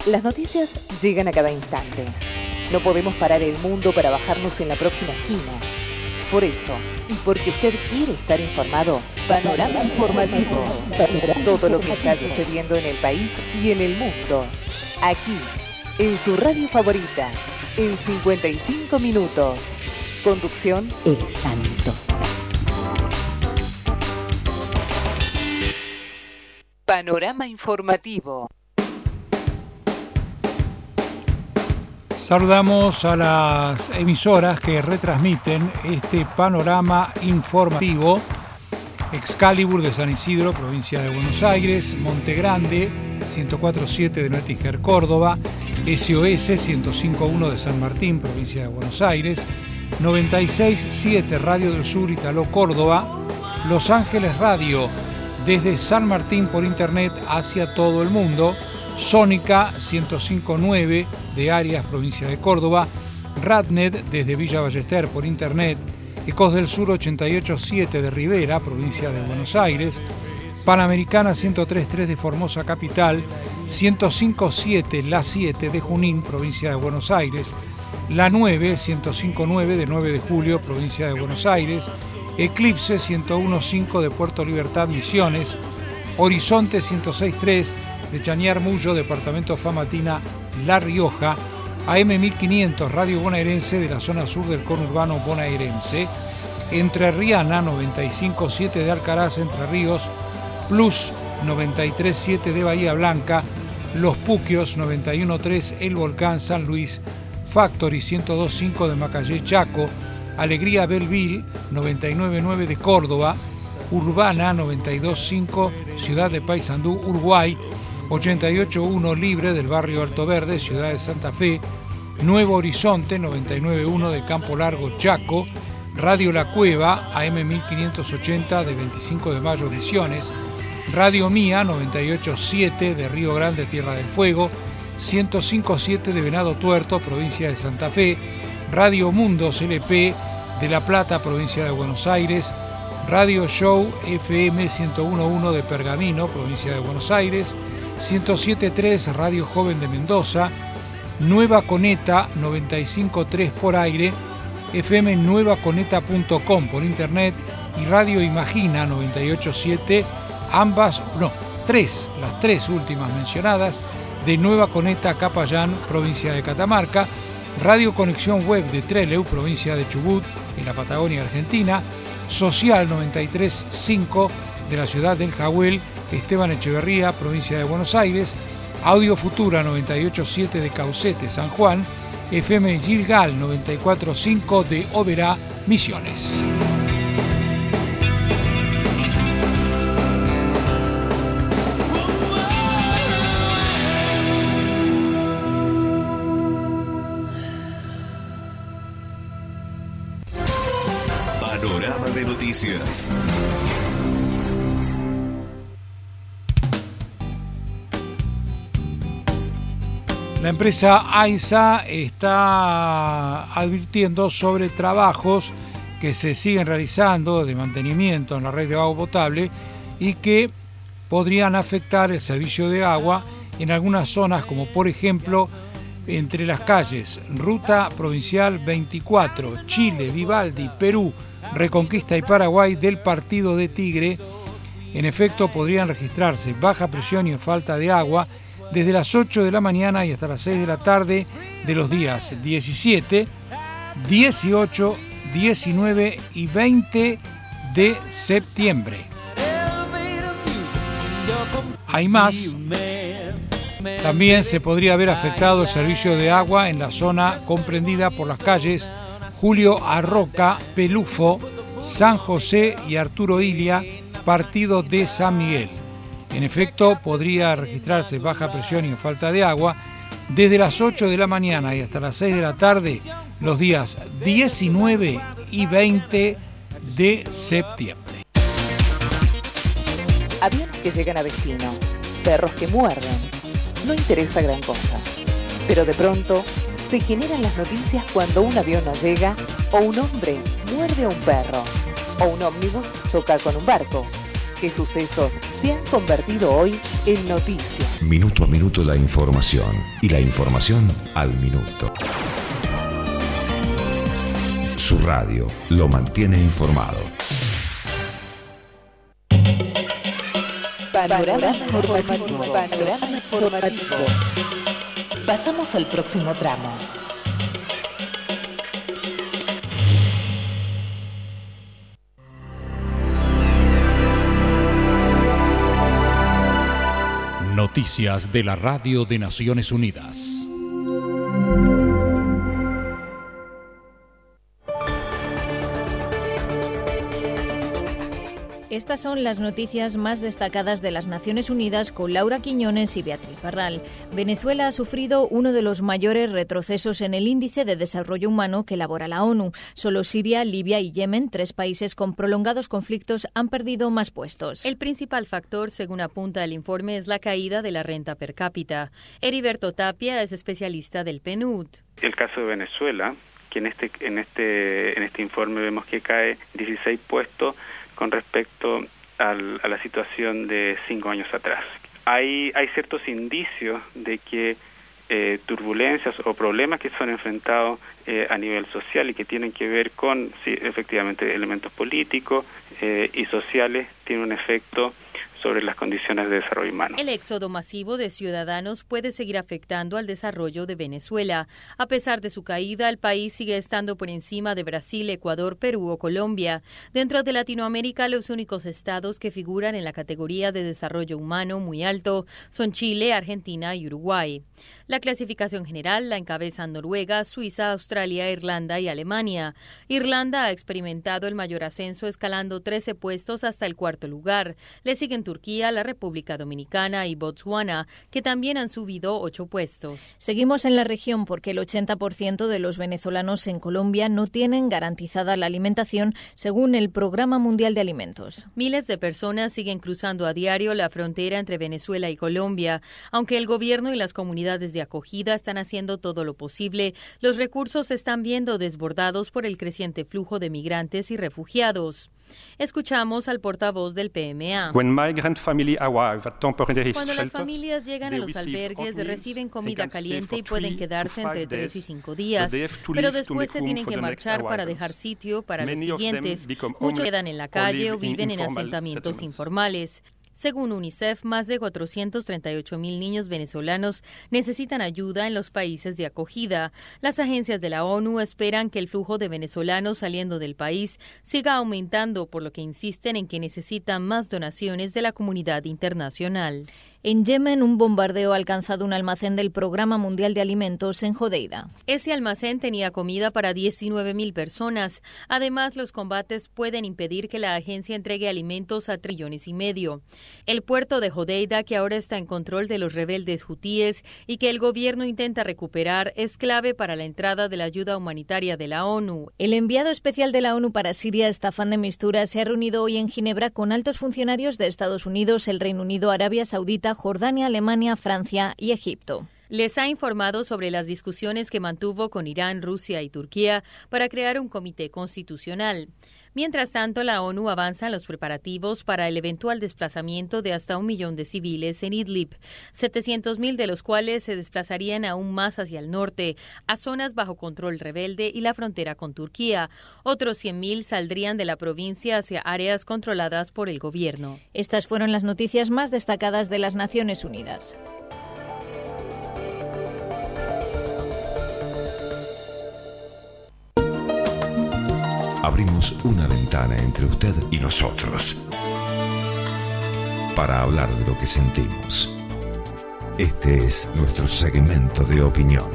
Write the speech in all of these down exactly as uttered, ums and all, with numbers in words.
Las noticias llegan a cada instante. No podemos parar el mundo para bajarnos en la próxima esquina. Por eso, y porque usted quiere estar informado, Panorama Informativo. Todo lo que está sucediendo en el país y en el mundo. Aquí, en su radio favorita, en cincuenta y cinco minutos. Conducción, El Santo. Panorama Informativo. Saludamos a las emisoras que retransmiten este panorama informativo. Excalibur de San Isidro, provincia de Buenos Aires, Monte Grande, ciento cuatro punto siete de Noetinger, Córdoba, S O S ciento cinco punto uno de San Martín, provincia de Buenos Aires, noventa y seis punto siete Radio del Sur, Italó, Córdoba, Los Ángeles Radio, desde San Martín por internet hacia todo el mundo, Sónica ciento cinco punto nueve de Arias, provincia de Córdoba, Radnet desde Villa Ballester por internet, Ecos del Sur ochenta y ocho punto siete de Rivera, provincia de Buenos Aires, Panamericana ciento tres punto tres de Formosa Capital, ciento cinco punto siete La siete de Junín, provincia de Buenos Aires, La nueve ciento cinco punto nueve de nueve de Julio, provincia de Buenos Aires, Eclipse ciento uno punto cinco de Puerto Libertad, Misiones, Horizonte ciento seis punto tres de Chañar Mullo, departamento Famatina, La Rioja, A M mil quinientos Radio Bonaerense de la zona sur del conurbano bonaerense, Entrerriana noventa y cinco punto siete de Alcaraz, Entre Ríos, Plus noventa y tres punto siete de Bahía Blanca, Los Puquios noventa y uno punto tres El Volcán, San Luis, Factory ciento dos punto cinco de Macayé, Chaco, Alegría Belleville noventa y nueve punto nueve de Córdoba, Urbana noventa y dos punto cinco Ciudad de Paysandú, Uruguay, ochenta y ocho punto uno Libre del barrio Alto Verde, Ciudad de Santa Fe, Nuevo Horizonte noventa y nueve punto uno de Campo Largo, Chaco, Radio La Cueva, A M mil quinientos ochenta de veinticinco de Mayo, Misiones, Radio Mía noventa y ocho punto siete de Río Grande, Tierra del Fuego, ciento cinco punto siete de Venado Tuerto, provincia de Santa Fe, Radio Mundos L P de La Plata, provincia de Buenos Aires, Radio Show F M ciento uno punto uno de Pergamino, provincia de Buenos Aires, ciento siete punto tres Radio Joven de Mendoza, Nueva Coneta noventa y cinco punto tres por aire, F M nueva coneta punto com por internet y Radio Imagina noventa y ocho punto siete, ambas, no, tres, las tres últimas mencionadas, de Nueva Coneta, Capayán, provincia de Catamarca, Radio Conexión Web de Trelew, provincia de Chubut, en la Patagonia Argentina, Social noventa y tres punto cinco de la ciudad del Jahuel, Esteban Echeverría, provincia de Buenos Aires, Audio Futura noventa y ocho punto siete de Caucete, San Juan, F M Gilgal noventa y cuatro punto cinco de Oberá, Misiones. Panorama de noticias. La empresa AISA está advirtiendo sobre trabajos que se siguen realizando de mantenimiento en la red de agua potable y que podrían afectar el servicio de agua en algunas zonas, como por ejemplo entre las calles Ruta Provincial veinticuatro, Chile, Vivaldi, Perú, Reconquista y Paraguay del Partido de Tigre. En efecto, podrían registrarse baja presión y falta de agua desde las ocho de la mañana y hasta las seis de la tarde de los días diecisiete, dieciocho, diecinueve y veinte de septiembre. Hay más. También se podría haber afectado el servicio de agua en la zona comprendida por las calles Julio Arroca, Pelufo, San José y Arturo Ilia, Partido de San Miguel. En efecto, podría registrarse baja presión y falta de agua desde las ocho de la mañana y hasta las seis de la tarde los días diecinueve y veinte de septiembre. Aviones que llegan a destino, perros que muerden. No interesa gran cosa, pero de pronto se generan las noticias cuando un avión no llega, o un hombre muerde a un perro, o un ómnibus choca con un barco, ¿Qué sucesos se han convertido hoy en noticia? Minuto a minuto la información y la información al minuto. Su radio lo mantiene informado. Panorama informativo. Panorama informativo. Pasamos al próximo tramo. Noticias de la Radio de Naciones Unidas. Estas son las noticias más destacadas de las Naciones Unidas con Laura Quiñones y Beatriz Barral. Venezuela ha sufrido uno de los mayores retrocesos en el índice de desarrollo humano que elabora la ONU. Solo Siria, Libia y Yemen, tres países con prolongados conflictos, han perdido más puestos. El principal factor, según apunta el informe, es la caída de la renta per cápita. Heriberto Tapia es especialista del P N U D. El caso de Venezuela, que en este, en este, en este informe vemos que cae dieciséis puestos con respecto al, a la situación de cinco años atrás. Hay, hay ciertos indicios de que eh, turbulencias o problemas que son enfrentados eh, a nivel social y que tienen que ver con, sí, efectivamente, elementos políticos eh, y sociales, tienen un efecto sobre las condiciones de desarrollo humano. El éxodo masivo de ciudadanos puede seguir afectando al desarrollo de Venezuela. A pesar de su caída, el país sigue estando por encima de Brasil, Ecuador, Perú o Colombia. Dentro de Latinoamérica, los únicos estados que figuran en la categoría de desarrollo humano muy alto son Chile, Argentina y Uruguay. La clasificación general la encabezan Noruega, Suiza, Australia, Irlanda y Alemania. Irlanda ha experimentado el mayor ascenso, escalando trece puestos hasta el cuarto lugar. Le siguen Turquía, la República Dominicana y Botswana, que también han subido ocho puestos. Seguimos en la región porque el ochenta por ciento de los venezolanos en Colombia no tienen garantizada la alimentación, según el Programa Mundial de Alimentos. Miles de personas siguen cruzando a diario la frontera entre Venezuela y Colombia. Aunque el gobierno y las comunidades de acogida están haciendo todo lo posible, los recursos se están viendo desbordados por el creciente flujo de migrantes y refugiados. Escuchamos al portavoz del P M A. Cuando las familias llegan a los albergues, reciben comida caliente y pueden quedarse entre tres y cinco días, pero después se tienen que marchar para dejar sitio para los siguientes. Muchos quedan en la calle o viven en asentamientos informales. Según UNICEF, más de cuatrocientos treinta y ocho mil niños venezolanos necesitan ayuda en los países de acogida. Las agencias de la ONU esperan que el flujo de venezolanos saliendo del país siga aumentando, por lo que insisten en que necesitan más donaciones de la comunidad internacional. En Yemen, un bombardeo ha alcanzado un almacén del Programa Mundial de Alimentos en Hodeida. Ese almacén tenía comida para diecinueve mil personas. Además, los combates pueden impedir que la agencia entregue alimentos a trillones y medio. El puerto de Hodeida, que ahora está en control de los rebeldes hutíes y que el gobierno intenta recuperar, es clave para la entrada de la ayuda humanitaria de la ONU. El enviado especial de la ONU para Siria, Staffan de Mistura, se ha reunido hoy en Ginebra con altos funcionarios de Estados Unidos, el Reino Unido, Arabia Saudita, Jordania, Alemania, Francia y Egipto. Les ha informado sobre las discusiones que mantuvo con Irán, Rusia y Turquía para crear un comité constitucional. Mientras tanto, la ONU avanza en los preparativos para el eventual desplazamiento de hasta un millón de civiles en Idlib, setecientos mil de los cuales se desplazarían aún más hacia el norte, a zonas bajo control rebelde y la frontera con Turquía. Otros cien mil saldrían de la provincia hacia áreas controladas por el gobierno. Estas fueron las noticias más destacadas de las Naciones Unidas. Abrimos una ventana entre usted y nosotros para hablar de lo que sentimos. Este es nuestro segmento de opinión.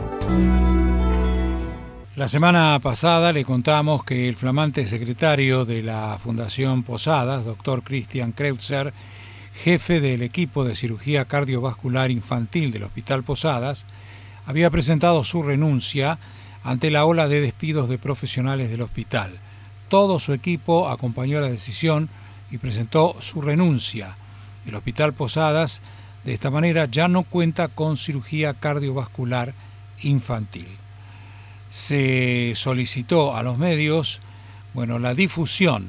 La semana pasada le contamos que el flamante secretario de la Fundación Posadas, doctor Christian Kreutzer, jefe del equipo de cirugía cardiovascular infantil del Hospital Posadas, había presentado su renuncia ante la ola de despidos de profesionales del hospital. Todo su equipo acompañó la decisión y presentó su renuncia. El Hospital Posadas, de esta manera, ya no cuenta con cirugía cardiovascular infantil. Se solicitó a los medios, bueno, la difusión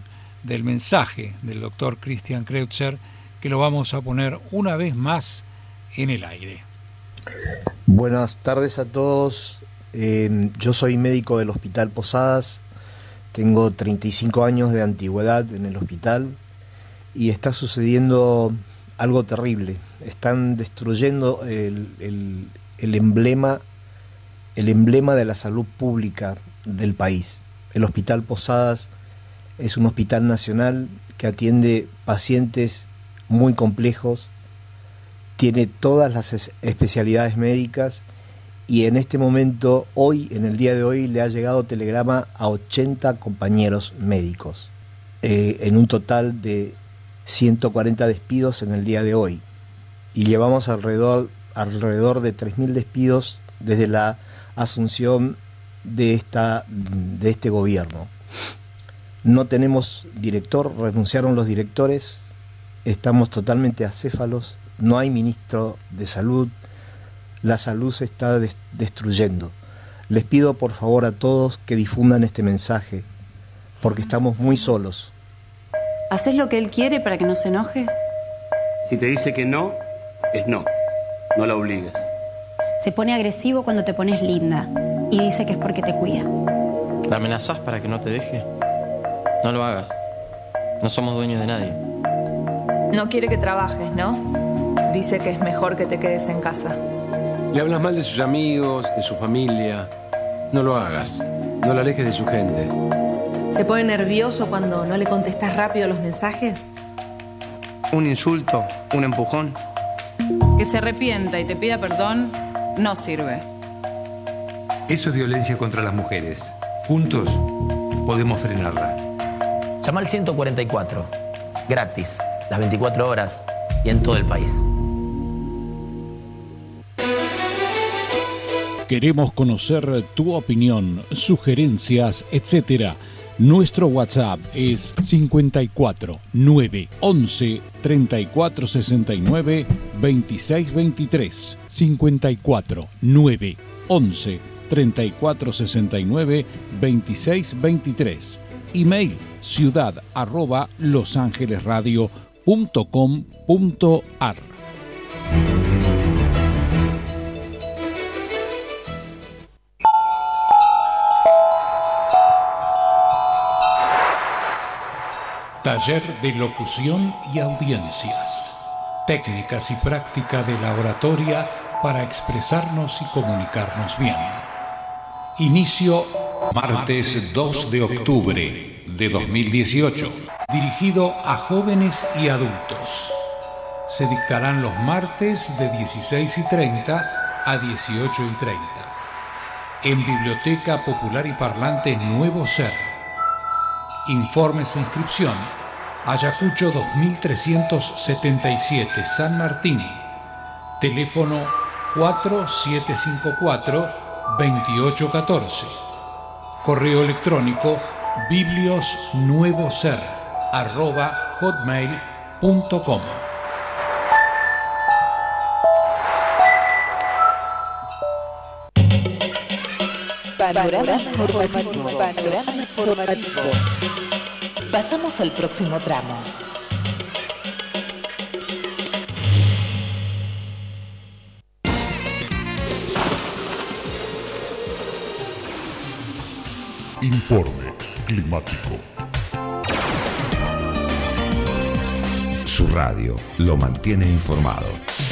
del mensaje del doctor Christian Kreutzer, que lo vamos a poner una vez más en el aire. Buenas tardes a todos. Eh, yo soy médico del Hospital Posadas, tengo treinta y cinco años de antigüedad en el hospital y está sucediendo algo terrible. Están destruyendo el, el, el emblema, el emblema de la salud pública del país. El Hospital Posadas es un hospital nacional que atiende pacientes muy complejos, tiene todas las especialidades médicas y en este momento, hoy, en el día de hoy, le ha llegado telegrama a ochenta compañeros médicos, eh, en un total de ciento cuarenta despidos en el día de hoy. Y llevamos alrededor, alrededor de tres mil despidos desde la asunción de, esta, de este gobierno. No tenemos director, renunciaron los directores, estamos totalmente acéfalos, no hay ministro de salud, la salud se está des- destruyendo. Les pido por favor a todos que difundan este mensaje, porque estamos muy solos. ¿Haces lo que él quiere para que no se enoje? Si te dice que no, es no. No la obligues. Se pone agresivo cuando te pones linda y dice que es porque te cuida. ¿La amenazás para que no te deje? No lo hagas. No somos dueños de nadie. No quiere que trabajes, ¿no? Dice que es mejor que te quedes en casa. Le hablas mal de sus amigos, de su familia. No lo hagas. No la alejes de su gente. ¿Se pone nervioso cuando no le contestas rápido los mensajes? Un insulto, un empujón. Que se arrepienta y te pida perdón no sirve. Eso es violencia contra las mujeres. Juntos podemos frenarla. Llama al ciento cuarenta y cuatro. Gratis. Las veinticuatro horas y en todo el país. Queremos conocer tu opinión, sugerencias, etcétera. Nuestro WhatsApp es cincuenta y cuatro, nueve, once, treinta y cuatro sesenta y nueve, veintiséis veintitrés. cincuenta y cuatro, nueve, once, treinta y cuatro sesenta y nueve, veintiséis veintitrés. Email ciudad arroba losangelesradio punto com punto ar. Taller de locución y audiencias. Técnicas y práctica de la oratoria para expresarnos y comunicarnos bien. Inicio martes dos de octubre de dos mil dieciocho. Dirigido a jóvenes y adultos. Se dictarán los martes de dieciséis y treinta a dieciocho y treinta. En Biblioteca Popular y Parlante Nuevo Ser. Informes e inscripción. Ayacucho dos mil trescientos setenta y siete, San Martín. Teléfono cuatro siete cinco cuatro, dos ocho uno cuatro. Correo electrónico bibliosnuevoser arroba hotmail punto com. Panorama informativo. Panorama informativo. Pasamos al próximo tramo. Informe climático. Su radio lo mantiene informado.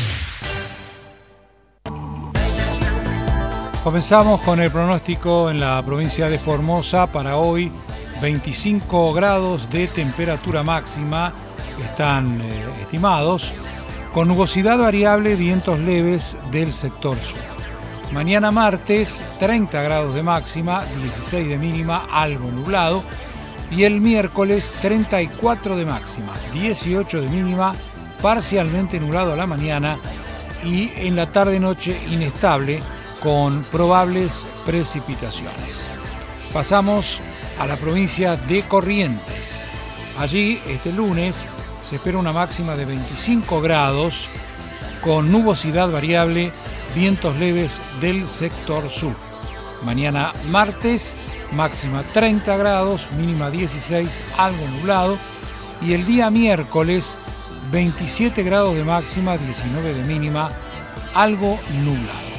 Comenzamos con el pronóstico en la provincia de Formosa para hoy. veinticinco grados de temperatura máxima están eh, estimados, con nubosidad variable, vientos leves del sector sur. Mañana martes, treinta grados de máxima, dieciséis de mínima, algo nublado. Y el miércoles, treinta y cuatro de máxima, dieciocho de mínima, parcialmente nublado a la mañana y en la tarde-noche inestable, con probables precipitaciones. Pasamos a la provincia de Corrientes. Allí, este lunes, se espera una máxima de veinticinco grados, con nubosidad variable, vientos leves del sector sur. Mañana martes, máxima treinta grados, mínima dieciséis, algo nublado. Y el día miércoles, veintisiete grados de máxima, diecinueve de mínima, algo nublado.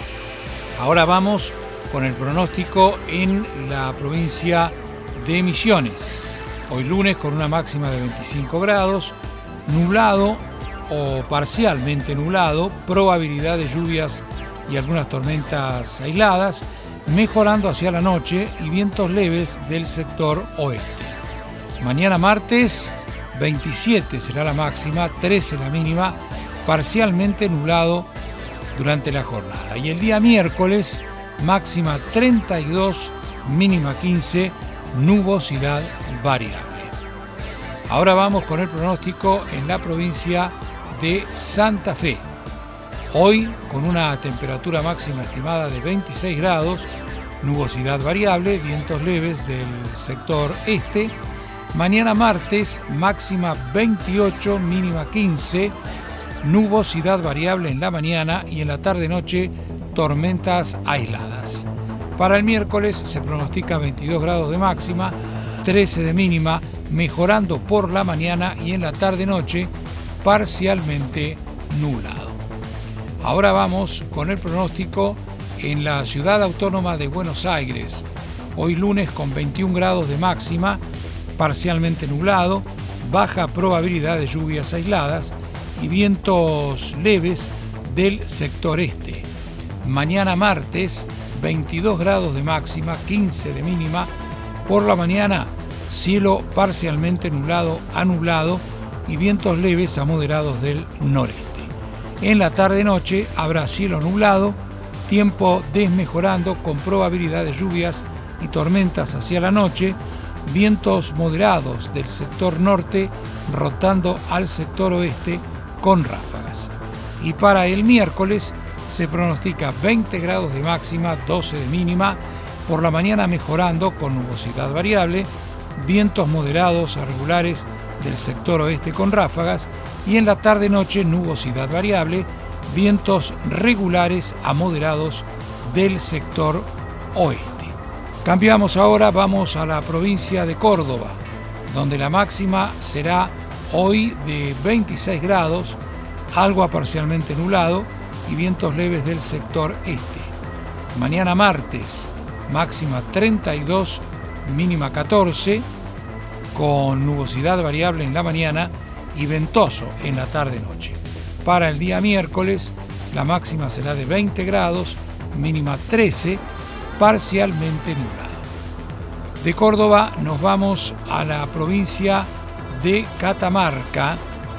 Ahora vamos con el pronóstico en la provincia de Misiones. Hoy lunes con una máxima de veinticinco grados, nublado o parcialmente nublado, probabilidad de lluvias y algunas tormentas aisladas, mejorando hacia la noche y vientos leves del sector oeste. Mañana martes, veintisiete será la máxima, trece la mínima, parcialmente nublado durante la jornada. Y el día miércoles, máxima treinta y dos, mínima quince, nubosidad variable. Ahora vamos con el pronóstico en la provincia de Santa Fe. Hoy con una temperatura máxima estimada de veintiséis grados, nubosidad variable, vientos leves del sector este. Mañana martes, máxima veintiocho, mínima quince, nubosidad variable en la mañana y en la tarde-noche tormentas aisladas. Para el miércoles se pronostica veintidós grados de máxima, trece de mínima, mejorando por la mañana y en la tarde-noche parcialmente nublado. Ahora vamos con el pronóstico en la ciudad autónoma de Buenos Aires. Hoy lunes con veintiún grados de máxima, parcialmente nublado, baja probabilidad de lluvias aisladas y vientos leves del sector este. Mañana martes, veintidós grados de máxima, quince de mínima. Por la mañana, cielo parcialmente nublado a nublado y vientos leves a moderados del noreste. En la tarde-noche habrá cielo nublado, tiempo desmejorando con probabilidad de lluvias y tormentas hacia la noche, vientos moderados del sector norte rotando al sector oeste con ráfagas. Y para el miércoles se pronostica veinte grados de máxima, doce de mínima, por la mañana mejorando con nubosidad variable, vientos moderados a regulares del sector oeste con ráfagas y en la tarde-noche nubosidad variable, vientos regulares a moderados del sector oeste. Cambiamos ahora, vamos a la provincia de Córdoba, donde la máxima será hoy de veintiséis grados, algo parcialmente nublado y vientos leves del sector este. Mañana martes, máxima treinta y dos, mínima catorce, con nubosidad variable en la mañana y ventoso en la tarde-noche. Para el día miércoles, la máxima será de veinte grados, mínima trece, parcialmente nublado. De Córdoba nos vamos a la provincia de Catamarca.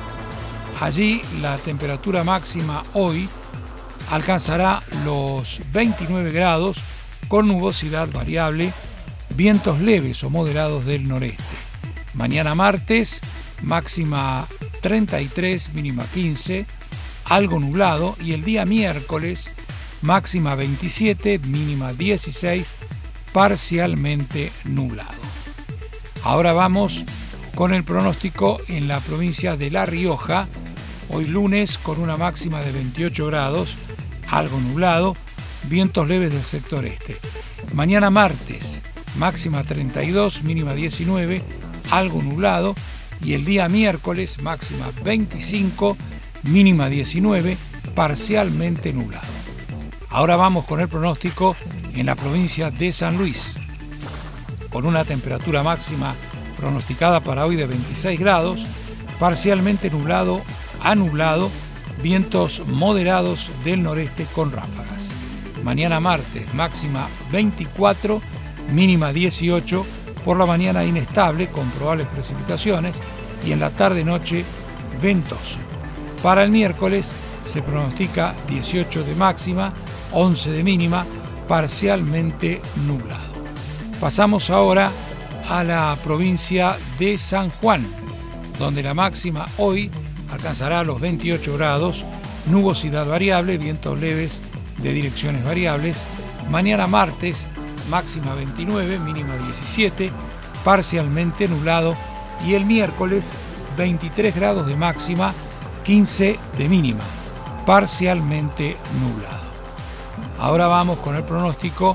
Allí la temperatura máxima hoy alcanzará los veintinueve grados con nubosidad variable, vientos leves o moderados del noreste. Mañana martes, máxima treinta y tres, mínima quince, algo nublado, y el día miércoles, máxima veintisiete, mínima dieciséis, parcialmente nublado. Ahora vamos con el pronóstico en la provincia de La Rioja. Hoy lunes con una máxima de veintiocho grados, algo nublado, vientos leves del sector este. Mañana martes, máxima treinta y dos, mínima diecinueve, algo nublado, y el día miércoles máxima veinticinco, mínima diecinueve, parcialmente nublado. Ahora vamos con el pronóstico en la provincia de San Luis, con una temperatura máxima pronosticada para hoy de veintiséis grados, parcialmente nublado a nublado, vientos moderados del noreste con ráfagas. Mañana martes máxima veinticuatro, mínima dieciocho, por la mañana inestable con probables precipitaciones y en la tarde-noche ventoso. Para el miércoles se pronostica dieciocho de máxima, once de mínima, parcialmente nublado. Pasamos ahora a la provincia de San Juan, donde la máxima hoy alcanzará los veintiocho grados, nubosidad variable, vientos leves de direcciones variables. Mañana martes, máxima veintinueve, mínima diecisiete, parcialmente nublado, y el miércoles veintitrés grados de máxima, quince de mínima, parcialmente nublado. Ahora vamos con el pronóstico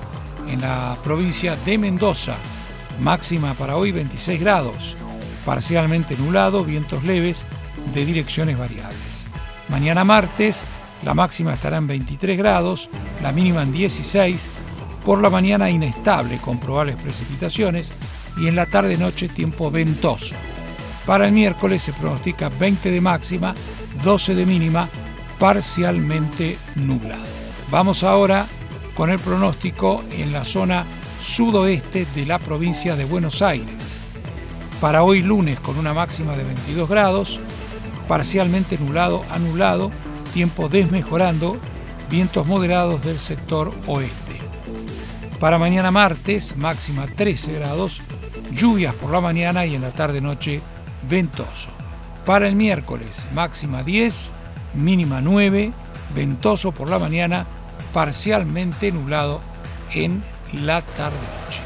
en la provincia de Mendoza. Máxima para hoy veintiséis grados. Parcialmente nublado, vientos leves de direcciones variables. Mañana martes, la máxima estará en veintitrés grados, la mínima en dieciséis. Por la mañana inestable con probables precipitaciones y en la tarde-noche tiempo ventoso. Para el miércoles se pronostica veinte de máxima, doce de mínima, parcialmente nublado. Vamos ahora con el pronóstico en la zona sudoeste de la provincia de Buenos Aires. Para hoy lunes con una máxima de veintidós grados, parcialmente nublado a nublado, tiempo desmejorando, vientos moderados del sector oeste. Para mañana martes, máxima trece grados, lluvias por la mañana y en la tarde-noche ventoso. Para el miércoles, máxima diez, mínima nueve, ventoso por la mañana, parcialmente nublado en la tarde-noche.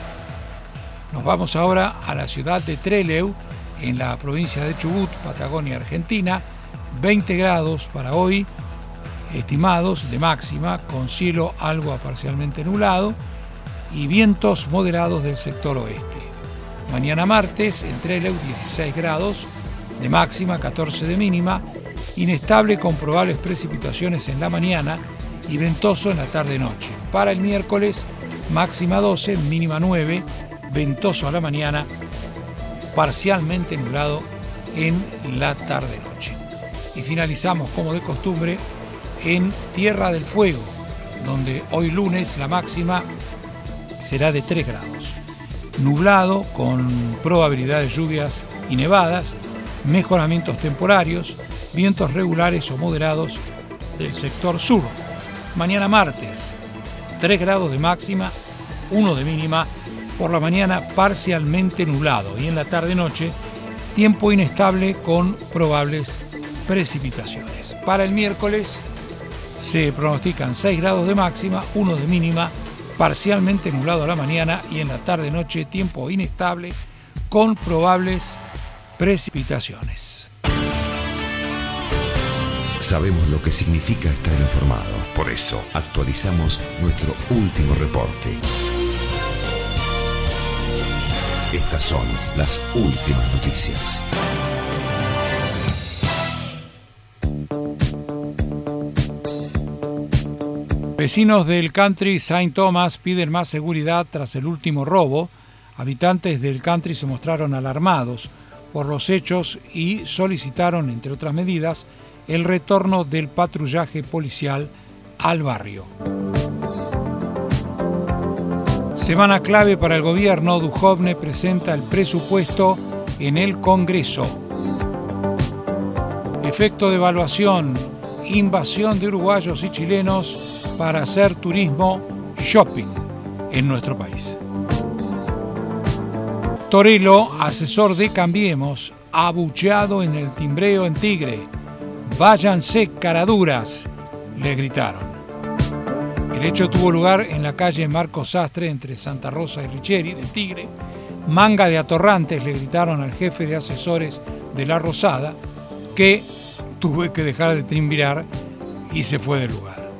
Nos vamos ahora a la ciudad de Trelew, en la provincia de Chubut, Patagonia, Argentina. veinte grados para hoy, estimados de máxima, con cielo algo a parcialmente nublado y vientos moderados del sector oeste. Mañana martes, en Trelew, dieciséis grados de máxima, catorce de mínima, inestable con probables precipitaciones en la mañana y ventoso en la tarde-noche. Para el miércoles, máxima doce, mínima nueve, ventoso a la mañana, parcialmente nublado en la tarde-noche. Y finalizamos, como de costumbre, en Tierra del Fuego, donde hoy lunes la máxima será de tres grados. Nublado, con probabilidad de lluvias y nevadas, mejoramientos temporarios, vientos regulares o moderados del sector sur. Mañana martes, tres grados de máxima, uno de mínima, por la mañana parcialmente nublado y en la tarde-noche tiempo inestable con probables precipitaciones. Para el miércoles se pronostican seis grados de máxima, uno de mínima, parcialmente nublado a la mañana y en la tarde-noche tiempo inestable con probables precipitaciones. Sabemos lo que significa estar informado. Por eso actualizamos nuestro último reporte. Estas son las últimas noticias. Vecinos del country Saint Thomas piden más seguridad tras el último robo. Habitantes del country se mostraron alarmados por los hechos y solicitaron, entre otras medidas, el retorno del patrullaje policial al barrio. Semana clave para el gobierno. Duhovne presenta el presupuesto en el Congreso. Efecto de evaluación, invasión de uruguayos y chilenos para hacer turismo shopping en nuestro país. Torello, asesor de Cambiemos, abucheado en el timbreo en Tigre. Váyanse, caraduras, le gritaron. El hecho tuvo lugar en la calle Marcos Sastre, entre Santa Rosa y Richeri, del Tigre. Manga de atorrantes, le gritaron al jefe de asesores de La Rosada, que tuvo que dejar de triunvirar y se fue del lugar.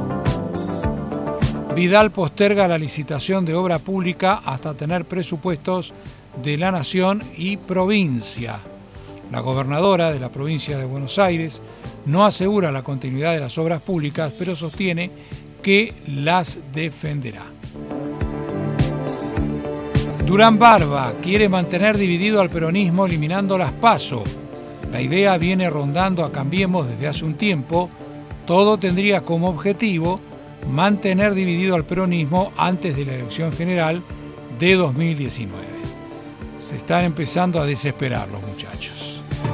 Vidal posterga la licitación de obra pública hasta tener presupuestos de la Nación y provincia. La gobernadora de la provincia de Buenos Aires no asegura la continuidad de las obras públicas, pero sostiene que las defenderá. Durán Barba quiere mantener dividido al peronismo eliminando las PASO. La idea viene rondando a Cambiemos desde hace un tiempo. Todo tendría como objetivo mantener dividido al peronismo antes de la elección general de dos mil diecinueve. Se están empezando a desesperar los muchachos.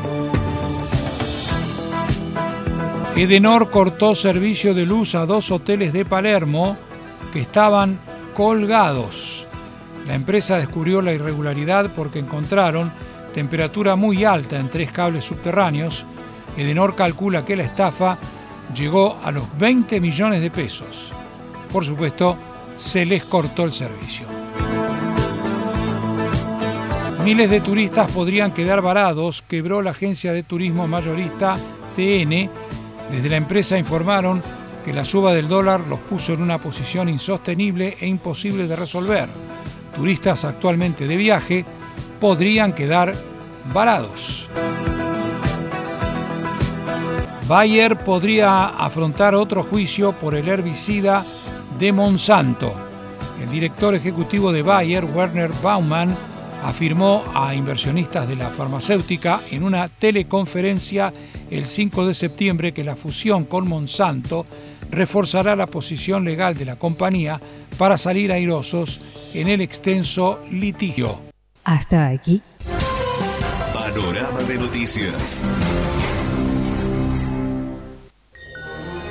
Edenor cortó servicio de luz a dos hoteles de Palermo que estaban colgados. La empresa descubrió la irregularidad porque encontraron temperatura muy alta en tres cables subterráneos. Edenor calcula que la estafa llegó a los veinte millones de pesos. Por supuesto, se les cortó el servicio. Miles de turistas podrían quedar varados, quebró la agencia de turismo mayorista T N. Desde la empresa informaron que la suba del dólar los puso en una posición insostenible e imposible de resolver. Turistas actualmente de viaje podrían quedar varados. Bayer podría afrontar otro juicio por el herbicida de Monsanto. El director ejecutivo de Bayer, Werner Baumann, afirmó a inversionistas de la farmacéutica en una teleconferencia el cinco de septiembre que la fusión con Monsanto reforzará la posición legal de la compañía para salir airosos en el extenso litigio. Hasta aquí. Panorama de noticias.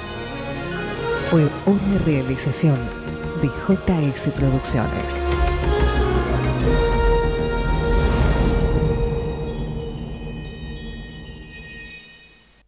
Fue una realización de J S Producciones.